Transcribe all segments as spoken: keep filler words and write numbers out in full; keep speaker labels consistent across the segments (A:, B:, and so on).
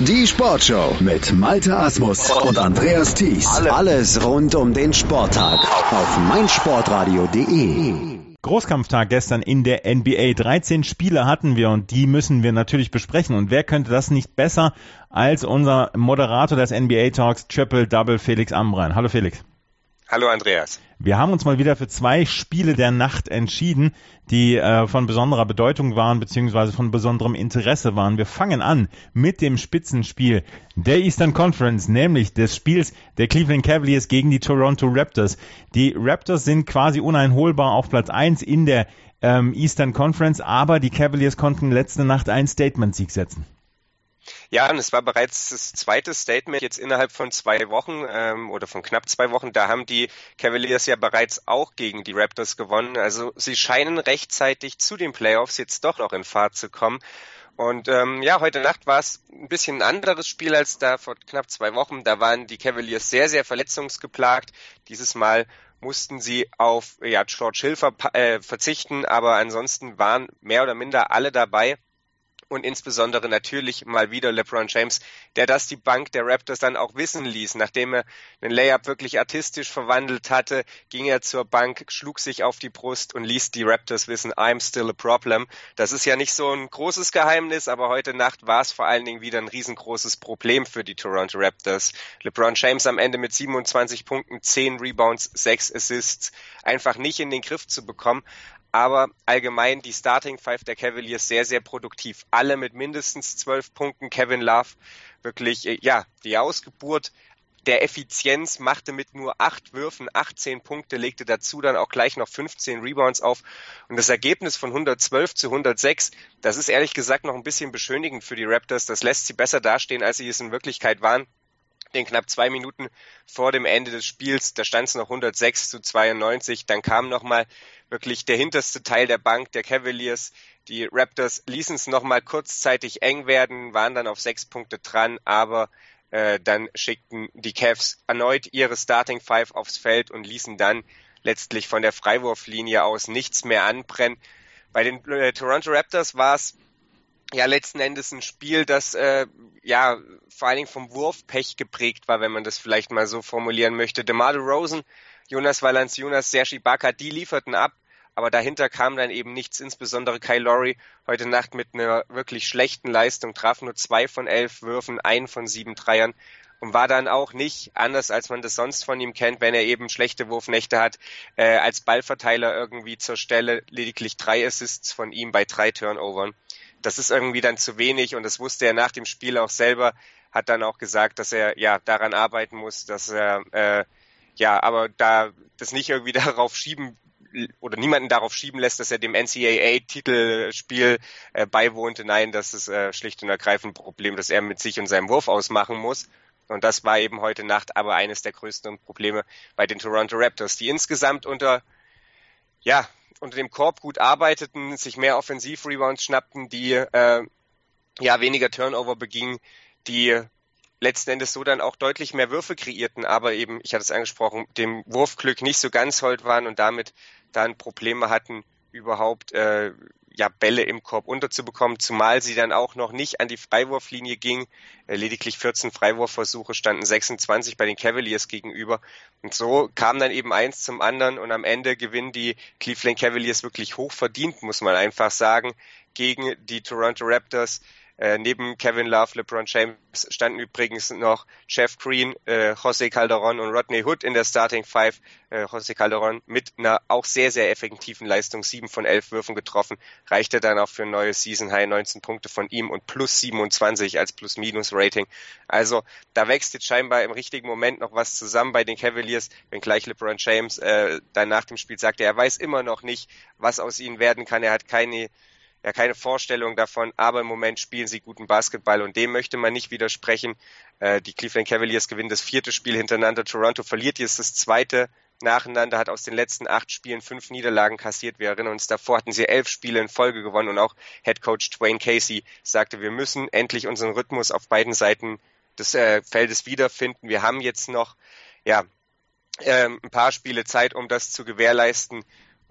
A: Die Sportshow mit Malte Asmus und Andreas Thies. Alles rund um den Sporttag auf meinsportradio punkt de.
B: Großkampftag gestern in der N B A. dreizehn Spiele hatten wir und die müssen wir natürlich besprechen. Und wer könnte das nicht besser als unser Moderator des N B A Talks Triple Double, Felix Ambrein. Hallo Felix.
C: Hallo Andreas.
B: Wir haben uns mal wieder für zwei Spiele der Nacht entschieden, die äh, von besonderer Bedeutung waren beziehungsweise von besonderem Interesse waren. Wir fangen an mit dem Spitzenspiel der Eastern Conference, nämlich des Spiels der Cleveland Cavaliers gegen die Toronto Raptors. Die Raptors sind quasi uneinholbar auf Platz eins in der ähm, Eastern Conference, aber die Cavaliers konnten letzte Nacht einen Statement-Sieg setzen.
C: Ja, und es war bereits das zweite Statement jetzt innerhalb von zwei Wochen ähm, oder von knapp zwei Wochen. Da haben die Cavaliers ja bereits auch gegen die Raptors gewonnen. Also sie scheinen rechtzeitig zu den Playoffs jetzt doch noch in Fahrt zu kommen. Und ähm, ja, heute Nacht war es ein bisschen ein anderes Spiel als da vor knapp zwei Wochen. Da waren die Cavaliers sehr, sehr verletzungsgeplagt. Dieses Mal mussten sie auf ja, George Hill ver- äh, verzichten, aber ansonsten waren mehr oder minder alle dabei. Und insbesondere natürlich mal wieder LeBron James, der das die Bank der Raptors dann auch wissen ließ. Nachdem er einen Layup wirklich artistisch verwandelt hatte, ging er zur Bank, schlug sich auf die Brust und ließ die Raptors wissen, I'm still a problem. Das ist ja nicht so ein großes Geheimnis, aber heute Nacht war es vor allen Dingen wieder ein riesengroßes Problem für die Toronto Raptors. LeBron James am Ende mit siebenundzwanzig Punkten, zehn Rebounds, sechs Assists, einfach nicht in den Griff zu bekommen. Aber allgemein die Starting Five der Cavaliers sehr, sehr produktiv. Alle mit mindestens zwölf Punkten. Kevin Love wirklich, ja, die Ausgeburt der Effizienz, machte mit nur acht Würfen achtzehn Punkte, legte dazu dann auch gleich noch fünfzehn Rebounds auf. Und das Ergebnis von hundertzwölf zu hundertsechs, das ist ehrlich gesagt noch ein bisschen beschönigend für die Raptors. Das lässt sie besser dastehen, als sie es in Wirklichkeit waren. In knapp zwei Minuten vor dem Ende des Spiels, da stand es noch hundertsechs zu zweiundneunzig, dann kam nochmal wirklich der hinterste Teil der Bank der Cavaliers. Die Raptors ließen es nochmal kurzzeitig eng werden, waren dann auf sechs Punkte dran, aber äh, dann schickten die Cavs erneut ihre Starting Five aufs Feld und ließen dann letztlich von der Freiwurflinie aus nichts mehr anbrennen. Bei den äh, Toronto Raptors war es ja letzten Endes ein Spiel, das äh, ja vor allen Dingen vom Wurfpech geprägt war, wenn man das vielleicht mal so formulieren möchte. DeMar DeRozan, Jonas Valanciunas, Serge Ibaka, die lieferten ab, aber dahinter kam dann eben nichts, insbesondere Kyle Lowry heute Nacht mit einer wirklich schlechten Leistung, traf nur zwei von elf Würfen, einen von sieben Dreiern und war dann auch nicht, anders als man das sonst von ihm kennt, wenn er eben schlechte Wurfnächte hat, äh, als Ballverteiler irgendwie zur Stelle, lediglich drei Assists von ihm bei drei Turnovern. Das ist irgendwie dann zu wenig und das wusste er nach dem Spiel auch selber, hat dann auch gesagt, dass er ja daran arbeiten muss, dass er äh, ja, aber da das nicht irgendwie darauf schieben oder niemanden darauf schieben lässt, dass er dem N C A A-Titelspiel äh, beiwohnte. Nein, das ist äh, schlicht und ergreifend ein Problem, das er mit sich und seinem Wurf ausmachen muss. Und das war eben heute Nacht aber eines der größten Probleme bei den Toronto Raptors, die insgesamt unter ja unter dem Korb gut arbeiteten, sich mehr Offensiv-Rebounds schnappten, die äh, ja weniger Turnover begingen, die letzten Endes so dann auch deutlich mehr Würfe kreierten, aber eben, ich hatte es angesprochen, dem Wurfglück nicht so ganz hold waren und damit dann Probleme hatten, überhaupt äh, ja Bälle im Korb unterzubekommen, zumal sie dann auch noch nicht an die Freiwurflinie ging. Äh, lediglich vierzehn Freiwurfversuche standen sechsundzwanzig bei den Cavaliers gegenüber. Und so kam dann eben eins zum anderen und am Ende gewinnen die Cleveland Cavaliers wirklich hoch verdient, muss man einfach sagen, gegen die Toronto Raptors. Äh, neben Kevin Love, LeBron James standen übrigens noch Jeff Green, äh, José Calderón und Rodney Hood in der Starting Five. Äh, José Calderón mit einer auch sehr, sehr effektiven Leistung, sieben von elf Würfen getroffen, reichte dann auch für ein neues Season High, neunzehn Punkte von ihm und plus siebenundzwanzig als Plus-Minus-Rating. Also da wächst jetzt scheinbar im richtigen Moment noch was zusammen bei den Cavaliers, wenngleich LeBron James äh, dann nach dem Spiel sagte, er weiß immer noch nicht, was aus ihnen werden kann. Er hat keine Ja, keine Vorstellung davon, aber im Moment spielen sie guten Basketball und dem möchte man nicht widersprechen. Äh, die Cleveland Cavaliers gewinnen das vierte Spiel hintereinander. Toronto verliert jetzt das zweite nacheinander, hat aus den letzten acht Spielen fünf Niederlagen kassiert. Wir erinnern uns, davor hatten sie elf Spiele in Folge gewonnen und auch Head Coach Dwayne Casey sagte, wir müssen endlich unseren Rhythmus auf beiden Seiten des äh, Feldes wiederfinden. Wir haben jetzt noch ja ähm, ein paar Spiele Zeit, um das zu gewährleisten.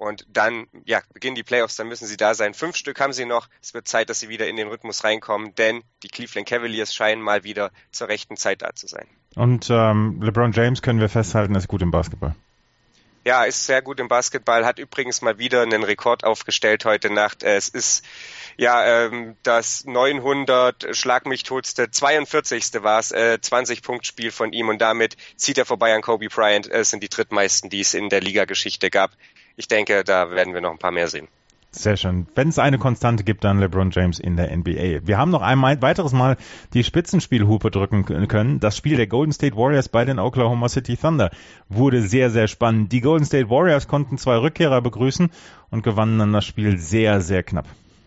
C: Und dann, ja, beginnen die Playoffs, dann müssen sie da sein. Fünf Stück haben sie noch. Es wird Zeit, dass sie wieder in den Rhythmus reinkommen, denn die Cleveland Cavaliers scheinen mal wieder zur rechten Zeit da zu sein.
B: Und ähm, LeBron James können wir festhalten, ist gut im Basketball.
C: Ja, ist sehr gut im Basketball, hat übrigens mal wieder einen Rekord aufgestellt heute Nacht. Es ist ja ähm, das neunhundert schlag mich totste, zweiundvierzigste war es, äh, zwanzig-Punkt-Spiel von ihm und damit zieht er vorbei an Kobe Bryant. Es sind die drittmeisten, die es in der Liga-Geschichte gab. Ich denke, da werden wir noch ein paar mehr sehen.
B: Sehr schön. Wenn es eine Konstante gibt, dann LeBron James in der N B A. Wir haben noch ein weiteres Mal die Spitzenspielhupe drücken können. Das Spiel der Golden State Warriors bei den Oklahoma City Thunder wurde sehr, sehr spannend. Die Golden State Warriors konnten zwei Rückkehrer begrüßen und gewannen dann das Spiel sehr, sehr knapp.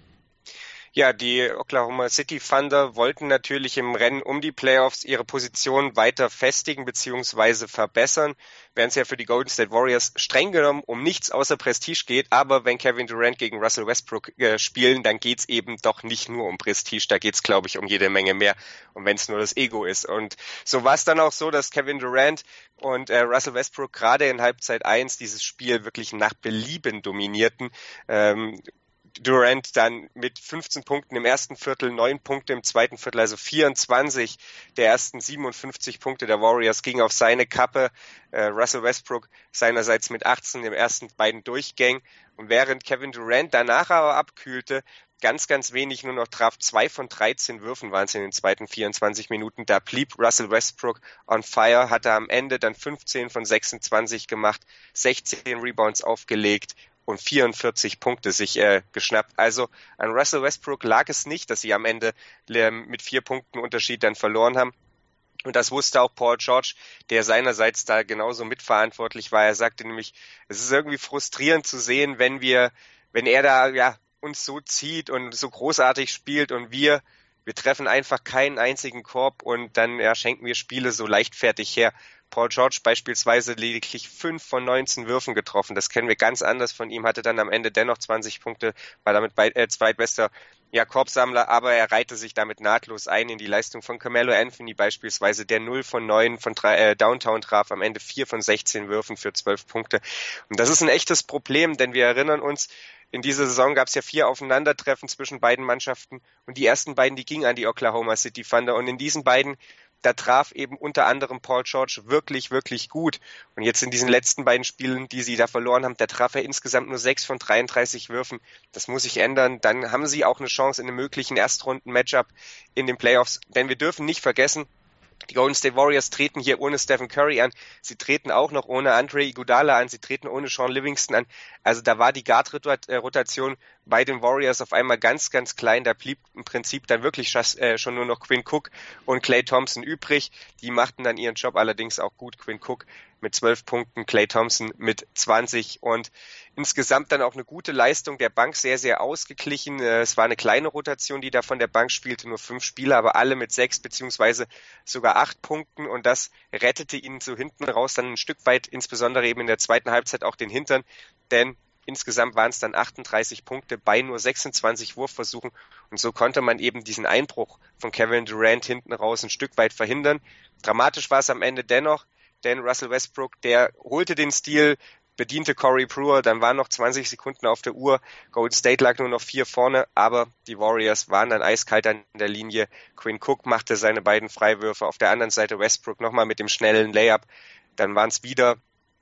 C: Ja, die Oklahoma City Thunder wollten natürlich im Rennen um die Playoffs ihre Position weiter festigen bzw. verbessern, während es ja für die Golden State Warriors streng genommen um nichts außer Prestige geht. Aber wenn Kevin Durant gegen Russell Westbrook äh, spielen, dann geht's eben doch nicht nur um Prestige, da geht's, glaube ich, um jede Menge mehr. Und wenn es nur das Ego ist. Und so war es dann auch so, dass Kevin Durant und äh, Russell Westbrook gerade in Halbzeit eins dieses Spiel wirklich nach Belieben dominierten. Ähm, Durant dann mit fünfzehn Punkten im ersten Viertel, neun Punkte im zweiten Viertel, also vierundzwanzig der ersten siebenundfünfzig Punkte der Warriors gingen auf seine Kappe. Äh, Russell Westbrook seinerseits mit achtzehn im ersten beiden Durchgängen. Und während Kevin Durant danach aber abkühlte, ganz, ganz wenig nur noch traf, zwei von dreizehn Würfen waren es in den zweiten vierundzwanzig Minuten. Da blieb Russell Westbrook on fire, hatte am Ende dann fünfzehn von sechsundzwanzig gemacht, sechzehn Rebounds aufgelegt und vierundvierzig Punkte sich äh, geschnappt. Also an Russell Westbrook lag es nicht, dass sie am Ende äh, mit vier Punkten Unterschied dann verloren haben. Und das wusste auch Paul George, der seinerseits da genauso mitverantwortlich war. Er sagte nämlich, es ist irgendwie frustrierend zu sehen, wenn wir, wenn er da ja uns so zieht und so großartig spielt und wir wir treffen einfach keinen einzigen Korb und dann ja, schenken wir Spiele so leichtfertig her. Paul George beispielsweise lediglich fünf von neunzehn Würfen getroffen. Das kennen wir ganz anders von ihm, hatte dann am Ende dennoch zwanzig Punkte, war damit bei, äh, zweitbester ja, Korbsammler, aber er reihte sich damit nahtlos ein in die Leistung von Carmelo Anthony beispielsweise, der null von neun von drei, äh, Downtown traf, am Ende vier von sechzehn Würfen für zwölf Punkte. Und das ist ein echtes Problem, denn wir erinnern uns, in dieser Saison gab es ja vier Aufeinandertreffen zwischen beiden Mannschaften und die ersten beiden, die gingen an die Oklahoma City Thunder und in diesen beiden, da traf eben unter anderem Paul George wirklich, wirklich gut. Und jetzt in diesen letzten beiden Spielen, die sie da verloren haben, da traf er insgesamt nur sechs von dreiunddreißig Würfen. Das muss sich ändern. Dann haben sie auch eine Chance in einem möglichen Erstrunden-Matchup in den Playoffs. Denn wir dürfen nicht vergessen, die Golden State Warriors treten hier ohne Stephen Curry an. Sie treten auch noch ohne Andre Iguodala an. Sie treten ohne Sean Livingston an. Also da war die Guard-Rotation bei den Warriors auf einmal ganz, ganz klein. Da blieb im Prinzip dann wirklich schon nur noch Quinn Cook und Klay Thompson übrig. Die machten dann ihren Job allerdings auch gut. Quinn Cook mit zwölf Punkten, Klay Thompson mit zwanzig und insgesamt dann auch eine gute Leistung der Bank, sehr, sehr ausgeglichen. Es war eine kleine Rotation, die da von der Bank spielte, nur fünf Spieler, aber alle mit sechs beziehungsweise sogar acht Punkten und das rettete ihnen so hinten raus dann ein Stück weit, insbesondere eben in der zweiten Halbzeit auch den Hintern, denn insgesamt waren es dann achtunddreißig Punkte bei nur sechsundzwanzig Wurfversuchen und so konnte man eben diesen Einbruch von Kevin Durant hinten raus ein Stück weit verhindern. Dramatisch war es am Ende dennoch, denn Russell Westbrook, der holte den Stil, bediente Corey Brewer, dann waren noch zwanzig Sekunden auf der Uhr, Golden State lag nur noch vier vorne, aber die Warriors waren dann eiskalt an der Linie. Quinn Cook machte seine beiden Freiwürfe, auf der anderen Seite Westbrook nochmal mit dem schnellen Layup, dann waren es wieder,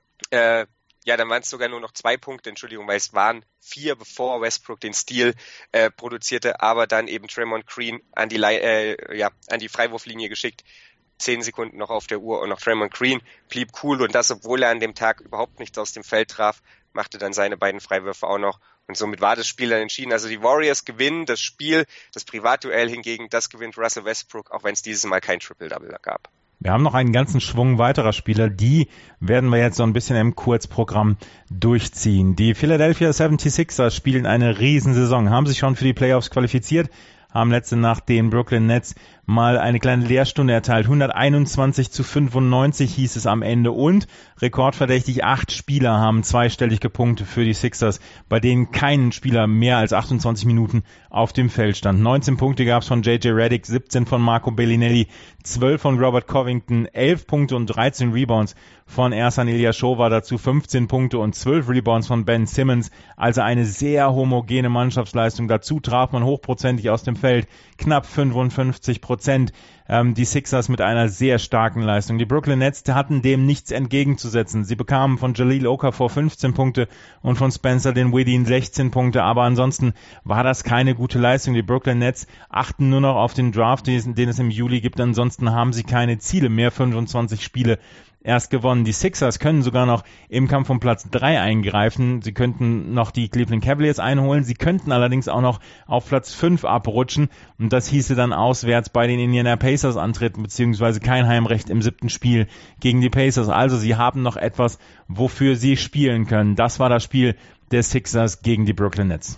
C: äh, ja, dann waren es sogar nur noch zwei Punkte, Entschuldigung, weil es waren vier, bevor Westbrook den Stil äh, produzierte, aber dann eben Draymond Green an die, äh, ja, an die Freiwurflinie geschickt. Zehn Sekunden noch auf der Uhr und noch Draymond Green blieb cool und das, obwohl er an dem Tag überhaupt nichts aus dem Feld traf, machte dann seine beiden Freiwürfe auch noch und somit war das Spiel dann entschieden. Also die Warriors gewinnen das Spiel, das Privatduell hingegen, das gewinnt Russell Westbrook, auch wenn es dieses Mal kein Triple-Double gab.
B: Wir haben noch einen ganzen Schwung weiterer Spieler, die werden wir jetzt so ein bisschen im Kurzprogramm durchziehen. Die Philadelphia seventy-sixers spielen eine Riesensaison, haben sich schon für die Playoffs qualifiziert, haben letzte Nacht den Brooklyn Nets mal eine kleine Lehrstunde erteilt. hunderteinundzwanzig zu fünfundneunzig hieß es am Ende und rekordverdächtig acht Spieler haben zweistellig gepunktet für die Sixers, bei denen kein Spieler mehr als achtundzwanzig Minuten auf dem Feld stand. neunzehn Punkte gab es von J J Redick, siebzehn von Marco Bellinelli, zwölf von Robert Covington, elf Punkte und dreizehn Rebounds von Ersan Ilyasova, dazu fünfzehn Punkte und zwölf Rebounds von Ben Simmons. Also eine sehr homogene Mannschaftsleistung. Dazu traf man hochprozentig aus dem Feld, knapp fünfundfünfzig Prozent. Ähm, die Sixers mit einer sehr starken Leistung. Die Brooklyn Nets hatten dem nichts entgegenzusetzen. Sie bekamen von Jahlil Okafor fünfzehn Punkte und von Spencer Dinwiddie sechzehn Punkte, aber ansonsten war das keine gute Leistung. Die Brooklyn Nets achten nur noch auf den Draft, den, den es im Juli gibt. Ansonsten haben sie keine Ziele mehr, fünfundzwanzig Spiele erst gewonnen. Die Sixers können sogar noch im Kampf um Platz drei eingreifen. Sie könnten noch die Cleveland Cavaliers einholen. Sie könnten allerdings auch noch auf Platz fünf abrutschen. Und das hieße dann auswärts bei den Indiana Pacers antreten, beziehungsweise kein Heimrecht im siebten Spiel gegen die Pacers. Also sie haben noch etwas, wofür sie spielen können. Das war das Spiel der Sixers gegen die Brooklyn Nets.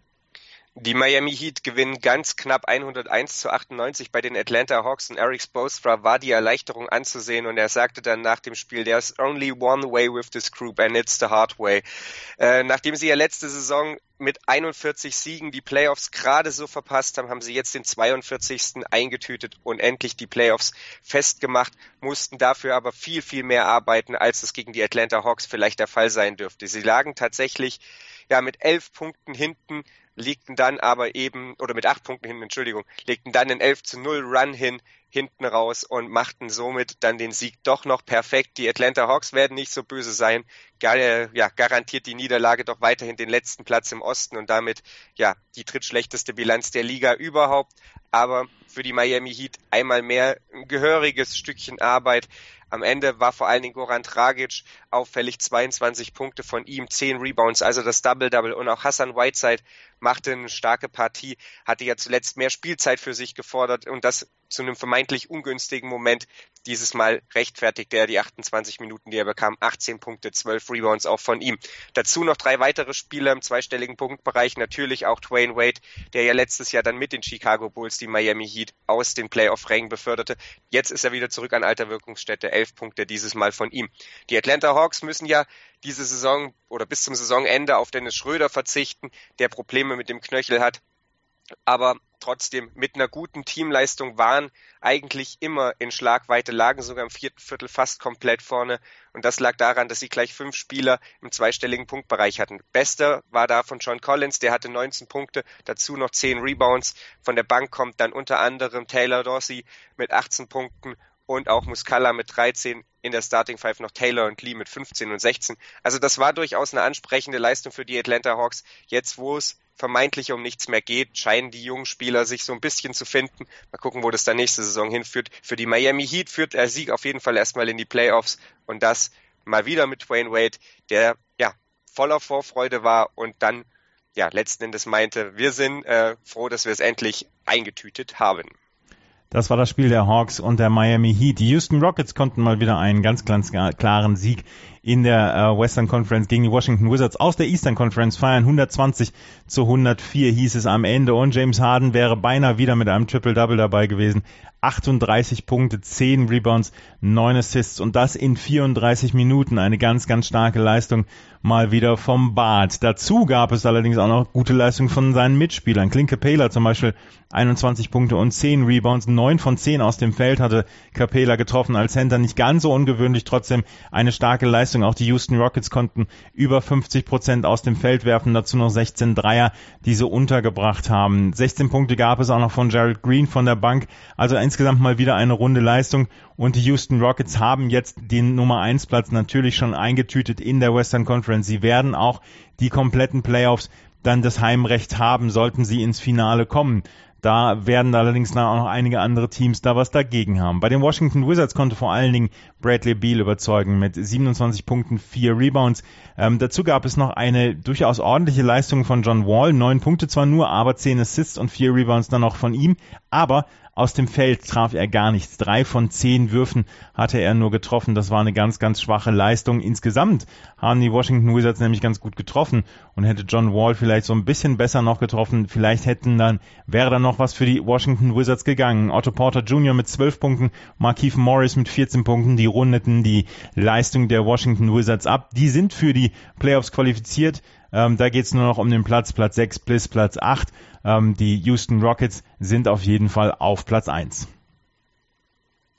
C: Die Miami Heat gewinnen ganz knapp hunderteins zu achtundneunzig bei den Atlanta Hawks und Eric Spoelstra war die Erleichterung anzusehen und er sagte dann nach dem Spiel, there's only one way with this group and it's the hard way. Äh, nachdem sie ja letzte Saison mit einundvierzig Siegen die Playoffs gerade so verpasst haben, haben sie jetzt den zweiundvierzigsten eingetütet und endlich die Playoffs festgemacht, mussten dafür aber viel, viel mehr arbeiten, als es gegen die Atlanta Hawks vielleicht der Fall sein dürfte. Sie lagen tatsächlich ja mit elf Punkten hinten, legten dann aber eben, oder mit acht Punkten hinten, Entschuldigung, legten dann einen elf zu null Run hin, hinten raus und machten somit dann den Sieg doch noch perfekt. Die Atlanta Hawks werden nicht so böse sein, Gar, ja, garantiert die Niederlage doch weiterhin den letzten Platz im Osten und damit ja die drittschlechteste Bilanz der Liga überhaupt. Aber für die Miami Heat einmal mehr ein gehöriges Stückchen Arbeit. Am Ende war vor allen Dingen Goran Dragic auffällig, zweiundzwanzig Punkte von ihm, zehn Rebounds, also das Double-Double. Und auch Hassan Whiteside machte eine starke Partie, hatte ja zuletzt mehr Spielzeit für sich gefordert und das zu einem vermeintlich ungünstigen Moment. Dieses Mal rechtfertigte er die achtundzwanzig Minuten, die er bekam, achtzehn Punkte, zwölf Rebounds auch von ihm. Dazu noch drei weitere Spieler im zweistelligen Punktbereich, natürlich auch Dwayne Wade, der ja letztes Jahr dann mit den Chicago Bulls die Miami Heat aus den Playoff-Rängen beförderte. Jetzt ist er wieder zurück an alter Wirkungsstätte, elf Punkte dieses Mal von ihm. Die Atlanta Hawks müssen ja diese Saison oder bis zum Saisonende auf Dennis Schröder verzichten, der Probleme mit dem Knöchel hat. Aber trotzdem mit einer guten Teamleistung waren eigentlich immer in Schlagweite, lagen sogar im vierten Viertel fast komplett vorne. Und das lag daran, dass sie gleich fünf Spieler im zweistelligen Punktbereich hatten. Bester war da von John Collins, der hatte neunzehn Punkte, dazu noch zehn Rebounds. Von der Bank kommt dann unter anderem Taylor Dorsey mit achtzehn Punkten und auch Muscala mit dreizehn, in der Starting Five noch Taylor und Lee mit fünfzehn und sechzehn. Also das war durchaus eine ansprechende Leistung für die Atlanta Hawks. Jetzt, wo es vermeintlich um nichts mehr geht, scheinen die jungen Spieler sich so ein bisschen zu finden. Mal gucken, wo das dann nächste Saison hinführt. Für die Miami Heat führt der Sieg auf jeden Fall erstmal in die Playoffs und das mal wieder mit Dwayne Wade, der ja voller Vorfreude war und dann ja letzten Endes meinte, wir sind äh, froh, dass wir es endlich eingetütet haben.
B: Das war das Spiel der Hawks und der Miami Heat. Die Houston Rockets konnten mal wieder einen ganz, ganz klaren Sieg in der äh, Western Conference gegen die Washington Wizards aus der Eastern Conference feiern. hundertzwanzig zu hundertvier hieß es am Ende und James Harden wäre beinahe wieder mit einem Triple-Double dabei gewesen. achtunddreißig Punkte, zehn Rebounds, neun Assists und das in vierunddreißig Minuten. Eine ganz, ganz starke Leistung mal wieder vom Bart. Dazu gab es allerdings auch noch gute Leistungen von seinen Mitspielern. Clint Capela zum Beispiel einundzwanzig Punkte und zehn Rebounds, neun von zehn aus dem Feld hatte Capela getroffen als Center. Nicht ganz so ungewöhnlich, trotzdem eine starke Leistung. Auch die Houston Rockets konnten über fünfzig Prozent aus dem Feld werfen, dazu noch sechzehn Dreier, die sie untergebracht haben. sechzehn Punkte gab es auch noch von Gerald Green von der Bank, also insgesamt mal wieder eine runde Leistung und die Houston Rockets haben jetzt den Nummer eins Platz natürlich schon eingetütet in der Western Conference. Sie werden auch die kompletten Playoffs dann das Heimrecht haben, sollten sie ins Finale kommen. Da werden allerdings auch noch einige andere Teams da was dagegen haben. Bei den Washington Wizards konnte vor allen Dingen Bradley Beal überzeugen mit siebenundzwanzig Punkten, vier Rebounds. Ähm, dazu gab es noch eine durchaus ordentliche Leistung von John Wall. Neun Punkte zwar nur, aber zehn Assists und vier Rebounds dann noch von ihm. Aber aus dem Feld traf er gar nichts. Drei von zehn Würfen hatte er nur getroffen. Das war eine ganz, ganz schwache Leistung. Insgesamt haben die Washington Wizards nämlich ganz gut getroffen und hätte John Wall vielleicht so ein bisschen besser noch getroffen. Vielleicht hätten dann, wäre dann noch was für die Washington Wizards gegangen. Otto Porter Junior mit zwölf Punkten, Markieff Morris mit vierzehn Punkten. Die rundeten die Leistung der Washington Wizards ab. Die sind für die Playoffs qualifiziert. Ähm, da geht es nur noch um den Platz, Platz sechs bis Platz acht. Ähm, die Houston Rockets sind auf jeden Fall auf Platz eins.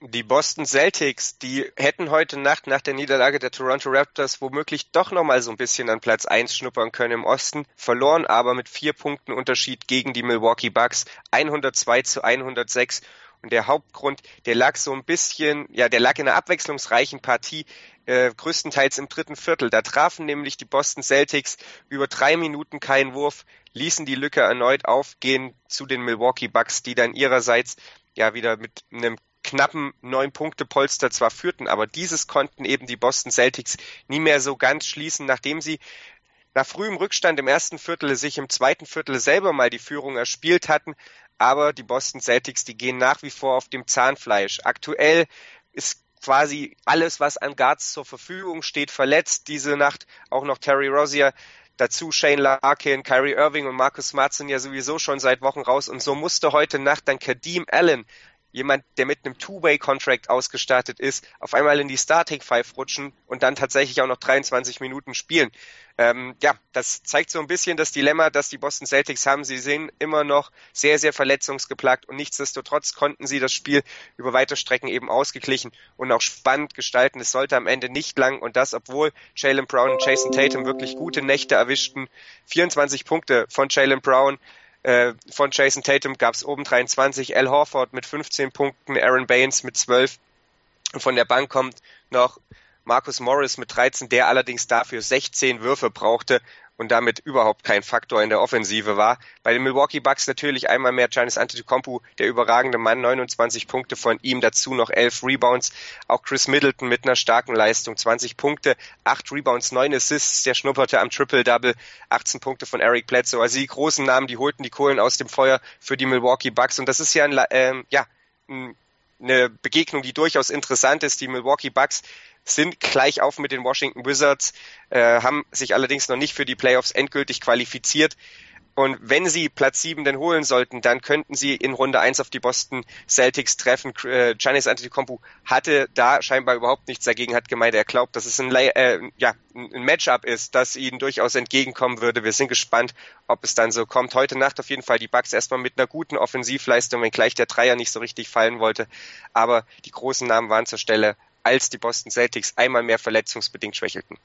C: Die Boston Celtics, die hätten heute Nacht nach der Niederlage der Toronto Raptors womöglich doch nochmal so ein bisschen an Platz eins schnuppern können im Osten, verloren aber mit vier Punkten Unterschied gegen die Milwaukee Bucks, hundertzwei zu hundertsechs. Und der Hauptgrund, der lag so ein bisschen, ja, der lag in einer abwechslungsreichen Partie, äh, größtenteils im dritten Viertel. Da trafen nämlich die Boston Celtics über drei Minuten keinen Wurf, ließen die Lücke erneut aufgehen zu den Milwaukee Bucks, die dann ihrerseits ja wieder mit einem knappen neun Punkte Polster zwar führten, aber dieses konnten eben die Boston Celtics nie mehr so ganz schließen, nachdem sie nach frühem Rückstand im ersten Viertel sich im zweiten Viertel selber mal die Führung erspielt hatten. Aber die Boston Celtics, die gehen nach wie vor auf dem Zahnfleisch. Aktuell ist quasi alles, was an Guards zur Verfügung steht, verletzt. Diese Nacht auch noch Terry Rozier. Dazu Shane Larkin, Kyrie Irving und Marcus Smart sind ja sowieso schon seit Wochen raus. Und so musste heute Nacht dann Kadeem Allen, jemand, der mit einem Two-Way-Contract ausgestattet ist, auf einmal in die Starting Five rutschen und dann tatsächlich auch noch dreiundzwanzig Minuten spielen. Ähm, ja, das zeigt so ein bisschen das Dilemma, das die Boston Celtics haben. Sie sind immer noch sehr, sehr verletzungsgeplagt und nichtsdestotrotz konnten sie das Spiel über weite Strecken eben ausgeglichen und auch spannend gestalten. Es sollte am Ende nicht lang und das, obwohl Jaylen Brown und Jason Tatum wirklich gute Nächte erwischten. vierundzwanzig Punkte von Jaylen Brown. Von Jason Tatum gab es obendrein zwanzig, Al Horford mit fünfzehn Punkten, Aaron Baines mit zwölf. Und von der Bank kommt noch Marcus Morris mit dreizehn, der allerdings dafür sechzehn Würfe brauchte und damit überhaupt kein Faktor in der Offensive war. Bei den Milwaukee Bucks natürlich einmal mehr Giannis Antetokounmpo, der überragende Mann, neunundzwanzig Punkte von ihm, dazu noch elf Rebounds. Auch Chris Middleton mit einer starken Leistung, zwanzig Punkte, acht Rebounds, neun Assists, der schnupperte am Triple-Double, achtzehn Punkte von Eric Bledsoe. Also die großen Namen, die holten die Kohlen aus dem Feuer für die Milwaukee Bucks und das ist ja, ein, ähm, ja ein, eine Begegnung, die durchaus interessant ist. Die Milwaukee Bucks sind gleich auf mit den Washington Wizards, äh, haben sich allerdings noch nicht für die Playoffs endgültig qualifiziert. Und wenn sie Platz sieben denn holen sollten, dann könnten sie in Runde eins auf die Boston Celtics treffen. Äh, Giannis Antetokounmpo hatte da scheinbar überhaupt nichts dagegen, hat gemeint, er glaubt, dass es ein, äh, ja, ein Matchup ist, das ihnen durchaus entgegenkommen würde. Wir sind gespannt, ob es dann so kommt. Heute Nacht auf jeden Fall die Bucks erstmal mit einer guten Offensivleistung, wenngleich der Dreier nicht so richtig fallen wollte. Aber die großen Namen waren zur Stelle, als die Boston Celtics einmal mehr verletzungsbedingt schwächelten.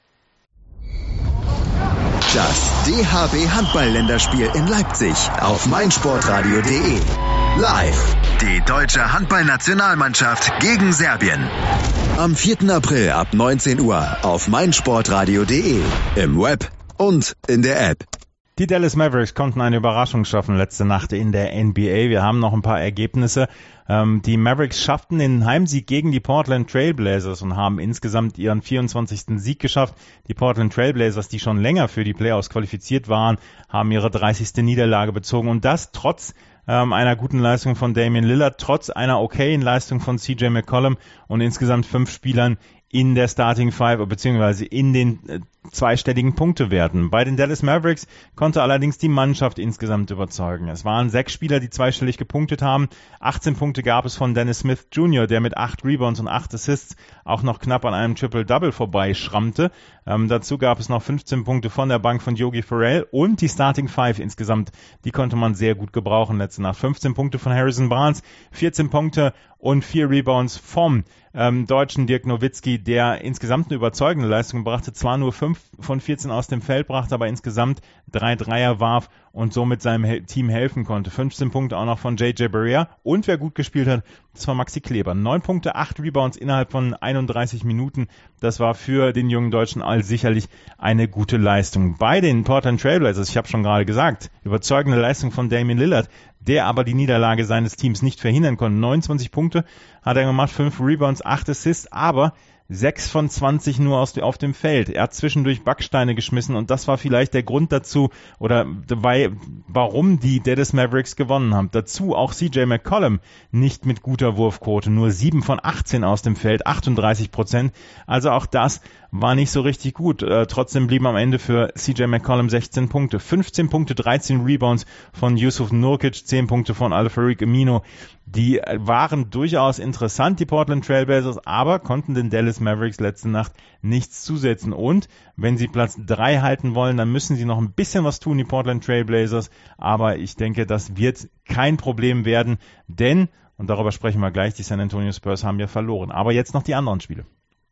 A: Das D H B Handball-Länderspiel in Leipzig auf meinsportradio punkt de. Live. Die deutsche Handballnationalmannschaft gegen Serbien. Am vierten April ab neunzehn Uhr auf meinsportradio punkt de. Im Web und in der App.
B: Die Dallas Mavericks konnten eine Überraschung schaffen letzte Nacht in der N B A. Wir haben noch ein paar Ergebnisse. Ähm, die Mavericks schafften den Heimsieg gegen die Portland Trail Blazers und haben insgesamt ihren vierundzwanzigsten Sieg geschafft. Die Portland Trail Blazers, die schon länger für die Playoffs qualifiziert waren, haben ihre dreißigste Niederlage bezogen und das trotz ähm, einer guten Leistung von Damian Lillard, trotz einer okayen Leistung von C J McCollum und insgesamt fünf Spielern in der Starting Five beziehungsweise in den äh, zweistelligen Punktewerten. Bei den Dallas Mavericks konnte allerdings die Mannschaft insgesamt überzeugen. Es waren sechs Spieler, die zweistellig gepunktet haben. achtzehn Punkte gab es von Dennis Smith Junior, der mit acht Rebounds und acht Assists auch noch knapp an einem Triple-Double vorbeischrammte. Ähm, dazu gab es noch fünfzehn Punkte von der Bank von Yogi Ferrell und die Starting Five insgesamt, die konnte man sehr gut gebrauchen letzte Nacht. fünfzehn Punkte von Harrison Barnes, vierzehn Punkte und vier Rebounds vom ähm, deutschen Dirk Nowitzki, der insgesamt eine überzeugende Leistung brachte, zwar nur fünf von vierzehn aus dem Feld brachte, aber insgesamt drei Dreier warf und somit seinem He- Team helfen konnte. fünfzehn Punkte auch noch von J J Barea und wer gut gespielt hat, das war Maxi Kleber. neun Punkte, acht Rebounds innerhalb von einunddreißig Minuten. Das war für den jungen Deutschen all sicherlich eine gute Leistung. Bei den Portland Trail Blazers, ich habe schon gerade gesagt, überzeugende Leistung von Damian Lillard, der aber die Niederlage seines Teams nicht verhindern konnte. neunundzwanzig Punkte hat er gemacht, fünf Rebounds, acht Assists, aber sechs von zwanzig nur aus, auf dem Feld. Er hat zwischendurch Backsteine geschmissen und das war vielleicht der Grund dazu oder dabei, warum die Dallas Mavericks gewonnen haben. Dazu auch C J McCollum nicht mit guter Wurfquote, nur sieben von achtzehn aus dem Feld, achtunddreißig Prozent. Also auch das war nicht so richtig gut. Äh, trotzdem blieben am Ende für C J McCollum sechzehn Punkte, fünfzehn Punkte, dreizehn Rebounds von Yusuf Nurkic, zehn Punkte von Al-Farouq Aminu. Die waren durchaus interessant, die Portland Trail Blazers, aber konnten den Dallas Mavericks letzte Nacht nichts zusetzen. Und wenn sie Platz drei halten wollen, dann müssen sie noch ein bisschen was tun, die Portland Trail Blazers. Aber ich denke, das wird kein Problem werden, denn Und darüber sprechen wir gleich. Die San Antonio Spurs haben ja verloren. Aber jetzt noch die anderen Spiele.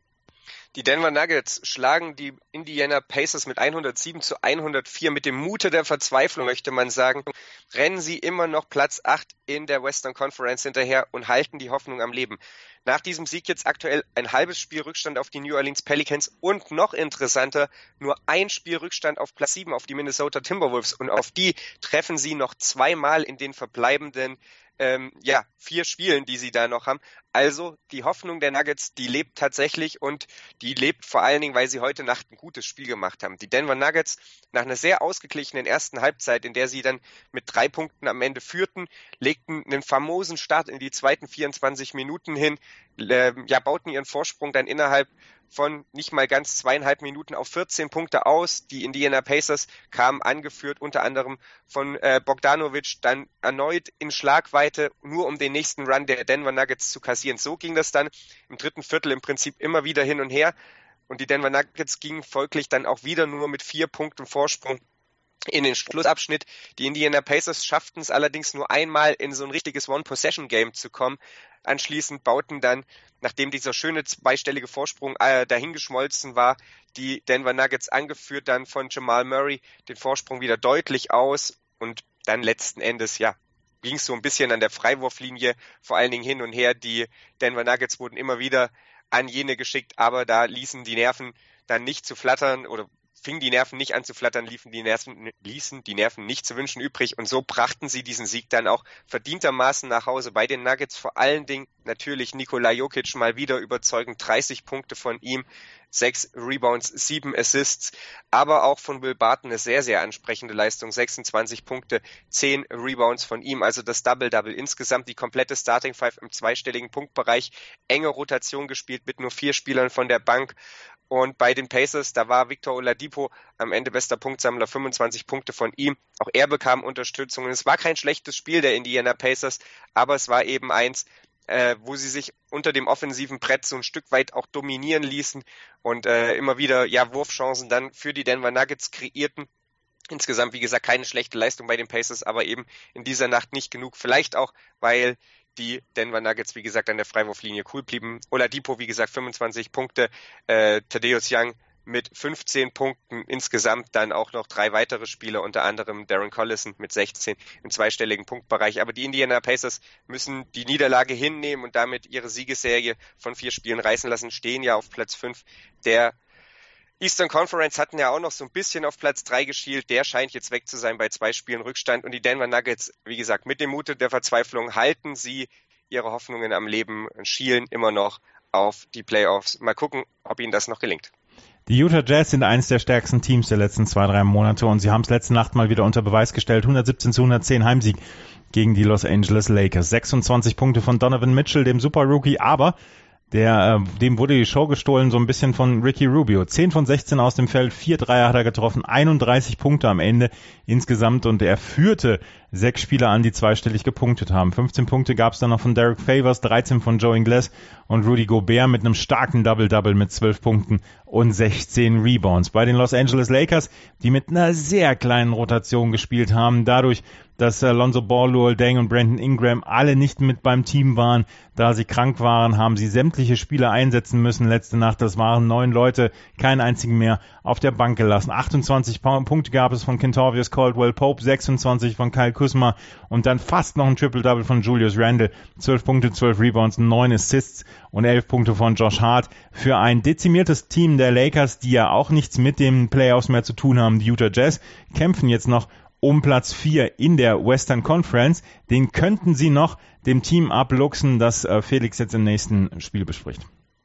C: Die Denver Nuggets schlagen die Indiana Pacers mit hundertsieben zu hundertvier. Mit dem Mute der Verzweiflung, möchte man sagen, rennen sie immer noch Platz acht in der Western Conference hinterher und halten die Hoffnung am Leben. Nach diesem Sieg jetzt aktuell ein halbes Spiel Rückstand auf die New Orleans Pelicans und noch interessanter, nur ein Spiel Rückstand auf Platz sieben auf die Minnesota Timberwolves. Und auf die treffen sie noch zweimal in den verbleibenden Ähm, ja, vier Spielen, die sie da noch haben. Also die Hoffnung der Nuggets, die lebt tatsächlich und die lebt vor allen Dingen, weil sie heute Nacht ein gutes Spiel gemacht haben. Die Denver Nuggets nach einer sehr ausgeglichenen ersten Halbzeit, in der sie dann mit drei Punkten am Ende führten, legten einen famosen Start in die zweiten vierundzwanzig Minuten hin, äh, ja, bauten ihren Vorsprung dann innerhalb von nicht mal ganz zweieinhalb Minuten auf vierzehn Punkte aus. Die Indiana Pacers kamen angeführt unter anderem von äh, Bogdanovic dann erneut in Schlagweite, nur um den nächsten Run der Denver Nuggets zu kassieren. So ging das dann im dritten Viertel im Prinzip immer wieder hin und her und die Denver Nuggets gingen folglich dann auch wieder nur mit vier Punkten Vorsprung in den Schlussabschnitt. Die Indiana Pacers schafften es allerdings nur einmal in so ein richtiges One-Possession-Game zu kommen. Anschließend bauten dann, nachdem dieser schöne zweistellige Vorsprung äh, dahingeschmolzen war, die Denver Nuggets, angeführt dann von Jamal Murray, den Vorsprung wieder deutlich aus und dann letzten Endes, ja, ging es so ein bisschen an der Freiwurflinie, vor allen Dingen hin und her. Die Denver Nuggets wurden immer wieder an jene geschickt, aber da ließen die Nerven dann nicht zu flattern oder fingen die Nerven nicht an zu flattern, liefen die Nerven, ließen die Nerven nicht zu wünschen übrig und so brachten sie diesen Sieg dann auch verdientermaßen nach Hause bei den Nuggets. Vor allen Dingen natürlich Nikola Jokic mal wieder überzeugend, dreißig Punkte von ihm, sechs Rebounds, sieben Assists, aber auch von Will Barton eine sehr, sehr ansprechende Leistung, sechsundzwanzig Punkte, zehn Rebounds von ihm, also das Double-Double. Insgesamt die komplette Starting Five im zweistelligen Punktbereich, enge Rotation gespielt mit nur vier Spielern von der Bank. Und bei den Pacers, da war Victor Oladipo am Ende bester Punktsammler, fünfundzwanzig Punkte von ihm. Auch er bekam Unterstützung. Und es war kein schlechtes Spiel der Indiana Pacers, aber es war eben eins, äh, wo sie sich unter dem offensiven Brett so ein Stück weit auch dominieren ließen und äh, immer wieder ja Wurfchancen dann für die Denver Nuggets kreierten. Insgesamt, wie gesagt, keine schlechte Leistung bei den Pacers, aber eben in dieser Nacht nicht genug. Vielleicht auch, weil die Denver Nuggets, wie gesagt, an der Freiwurflinie cool blieben. Oladipo, wie gesagt, fünfundzwanzig Punkte, äh, Thaddeus Young mit fünfzehn Punkten, insgesamt dann auch noch drei weitere Spieler, unter anderem Darren Collison mit sechzehn im zweistelligen Punktbereich. Aber die Indiana Pacers müssen die Niederlage hinnehmen und damit ihre Siegesserie von vier Spielen reißen lassen, stehen ja auf Platz fünf der Eastern Conference, hatten ja auch noch so ein bisschen auf Platz drei geschielt. Der scheint jetzt weg zu sein bei zwei Spielen Rückstand. Und die Denver Nuggets, wie gesagt, mit dem Mute der Verzweiflung halten sie ihre Hoffnungen am Leben und schielen immer noch auf die Playoffs. Mal gucken, ob ihnen das noch gelingt.
B: Die Utah Jazz sind eines der stärksten Teams der letzten zwei, drei Monate und sie haben es letzte Nacht mal wieder unter Beweis gestellt. hundertsiebzehn zu hundertzehn Heimsieg gegen die Los Angeles Lakers. sechsundzwanzig Punkte von Donovan Mitchell, dem Super-Rookie, aber Der, äh, dem wurde die Show gestohlen, so ein bisschen von Ricky Rubio. zehn von sechzehn aus dem Feld, vier Dreier hat er getroffen, einunddreißig Punkte am Ende insgesamt und er führte sechs Spieler an, die zweistellig gepunktet haben. fünfzehn Punkte gab es dann noch von Derek Favors, dreizehn von Joe Ingles und Rudy Gobert mit einem starken Double-Double mit zwölf Punkten und sechzehn Rebounds. Bei den Los Angeles Lakers, die mit einer sehr kleinen Rotation gespielt haben, dadurch, dass Lonzo Ball, Luol Deng und Brandon Ingram alle nicht mit beim Team waren, da sie krank waren, haben sie sämtliche Spieler einsetzen müssen letzte Nacht. Das waren neun Leute, keinen einzigen mehr auf der Bank gelassen. achtundzwanzig Punkte gab es von Kentavious Caldwell-Pope, sechsundzwanzig von Kyle Kuzma und dann fast noch ein Triple-Double von Julius Randle. zwölf Punkte, zwölf Rebounds, neun Assists und elf Punkte von Josh Hart. Für ein dezimiertes Team der Lakers, die ja auch nichts mit den Playoffs mehr zu tun haben, die Utah Jazz, kämpfen jetzt noch um Platz vier in der Western Conference. Den könnten sie noch dem Team abluchsen, das äh, Felix jetzt im nächsten Spiel bespricht.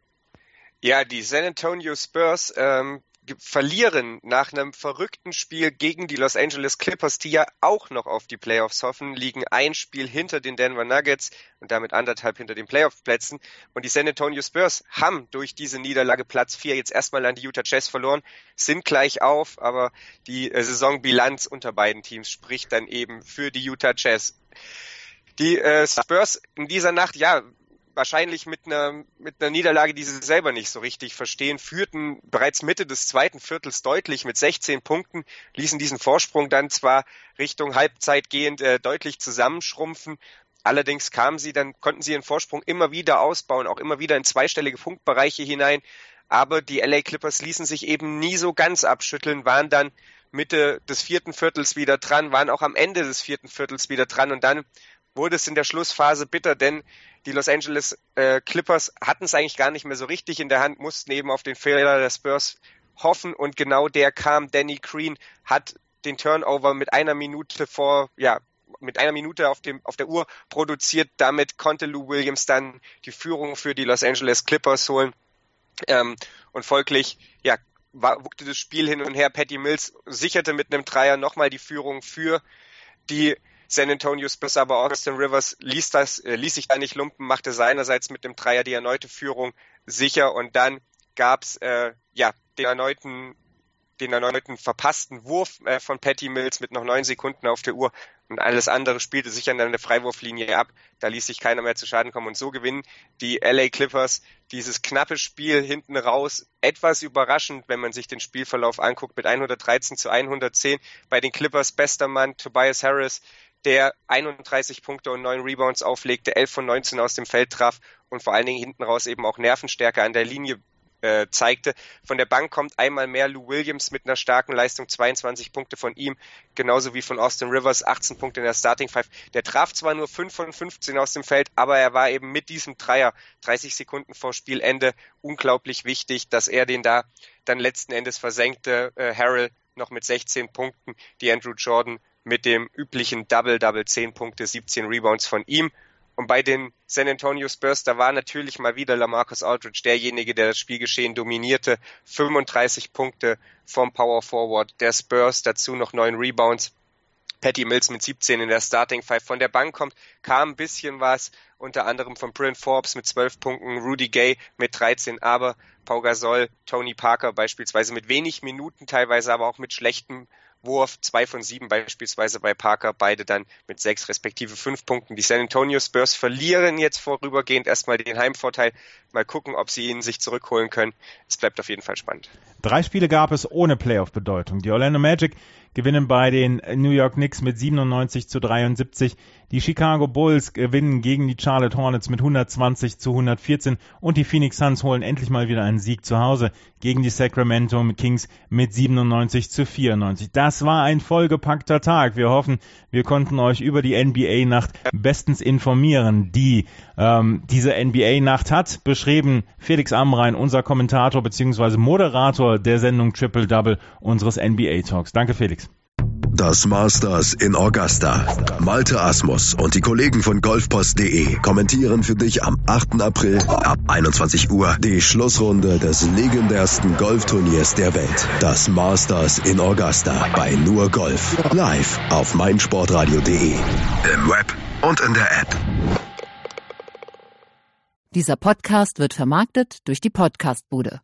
C: Ja, die San Antonio Spurs ähm, verlieren nach einem verrückten Spiel gegen die Los Angeles Clippers, die ja auch noch auf die Playoffs hoffen, liegen ein Spiel hinter den Denver Nuggets und damit anderthalb hinter den Playoff-Plätzen. Und die San Antonio Spurs haben durch diese Niederlage Platz vier jetzt erstmal an die Utah Jazz verloren, sind gleich auf, aber die äh, Saisonbilanz unter beiden Teams spricht dann eben für die Utah Jazz. Die äh, Spurs in dieser Nacht, ja, wahrscheinlich mit einer mit einer Niederlage, die sie selber nicht so richtig verstehen, führten bereits Mitte des zweiten Viertels deutlich mit sechzehn Punkten, ließen diesen Vorsprung dann zwar Richtung Halbzeit gehend äh, deutlich zusammenschrumpfen, Allerdings kamen sie, dann konnten sie ihren Vorsprung immer wieder ausbauen, auch immer wieder in zweistellige Punktbereiche hinein. Aber die L A Clippers ließen sich eben nie so ganz abschütteln, waren dann Mitte des vierten Viertels wieder dran, waren auch am Ende des vierten Viertels wieder dran. Und dann wurde es in der Schlussphase bitter, denn die Los Angeles äh, Clippers hatten es eigentlich gar nicht mehr so richtig in der Hand, mussten eben auf den Fehler der Spurs hoffen. Und genau der kam. Danny Green hat den Turnover mit einer Minute vor, ja, mit einer Minute auf dem auf der Uhr produziert. Damit konnte Lou Williams dann die Führung für die Los Angeles Clippers holen. Ähm, und folglich, ja, war, wuckte das Spiel hin und her. Patty Mills sicherte mit einem Dreier nochmal die Führung für die San Antonio Spurs, aber Austin Rivers ließ das, äh, ließ sich da nicht lumpen, machte seinerseits mit dem Dreier die erneute Führung sicher. Und dann gab's äh, ja den erneuten den erneuten verpassten Wurf äh, von Patty Mills mit noch neun Sekunden auf der Uhr, und alles andere spielte sich an der Freiwurflinie ab. Da ließ sich keiner mehr zu Schaden kommen, und so gewinnen die L A Clippers dieses knappe Spiel hinten raus. Etwas überraschend, wenn man sich den Spielverlauf anguckt, mit hundertdreizehn zu hundertzehn. Bei den Clippers bester Mann Tobias Harris, der einunddreißig Punkte und neun Rebounds auflegte, elf von neunzehn aus dem Feld traf und vor allen Dingen hinten raus eben auch Nervenstärke an der Linie äh, zeigte. Von der Bank kommt einmal mehr Lou Williams mit einer starken Leistung, zweiundzwanzig Punkte von ihm, genauso wie von Austin Rivers, achtzehn Punkte in der Starting Five. Der traf zwar nur fünf von fünfzehn aus dem Feld, aber er war eben mit diesem Dreier dreißig Sekunden vor Spielende unglaublich wichtig, dass er den da dann letzten Endes versenkte. Äh, Harrell noch mit sechzehn Punkten, die Andrew Jordan mit dem üblichen Double-Double, zehn Punkte, siebzehn Rebounds von ihm. Und bei den San Antonio Spurs, da war natürlich mal wieder LaMarcus Aldridge derjenige, der das Spielgeschehen dominierte. fünfunddreißig Punkte vom Power Forward der Spurs, dazu noch neun Rebounds. Patty Mills mit siebzehn in der Starting Five. Von der Bank kommt, kam ein bisschen was, unter anderem von Bryn Forbes mit zwölf Punkten, Rudy Gay mit dreizehn, aber Pau Gasol, Tony Parker beispielsweise mit wenig Minuten, teilweise aber auch mit schlechtem Wurf, zwei von sieben beispielsweise bei Parker, beide dann mit sechs respektive fünf Punkten. Die San Antonio Spurs verlieren jetzt vorübergehend erstmal den Heimvorteil. Mal gucken, ob sie ihn sich zurückholen können. Es bleibt auf jeden Fall spannend.
B: Drei Spiele gab es ohne Playoff-Bedeutung. Die Orlando Magic gewinnen bei den New York Knicks mit siebenundneunzig zu dreiundsiebzig. Die Chicago Bulls gewinnen gegen die Charlotte Hornets mit hundertzwanzig zu hundertvierzehn. Und die Phoenix Suns holen endlich mal wieder einen Sieg zu Hause gegen die Sacramento Kings mit siebenundneunzig zu vierundneunzig. Das war ein vollgepackter Tag. Wir hoffen, wir konnten euch über die N B A-Nacht bestens informieren, die ähm, diese N B A-Nacht hat. Beschrieben Felix Amrain, unser Kommentator bzw. Moderator der Sendung Triple Double unseres N B A-Talks. Danke, Felix.
A: Das Masters in Augusta. Malte Asmus und die Kollegen von golfpost punkt de kommentieren für dich am achten April ab einundzwanzig Uhr die Schlussrunde des legendärsten Golfturniers der Welt. Das Masters in Augusta bei Nur Golf. Live auf meinsportradio punkt de. Im Web und in der App.
D: Dieser Podcast wird vermarktet durch die Podcastbude.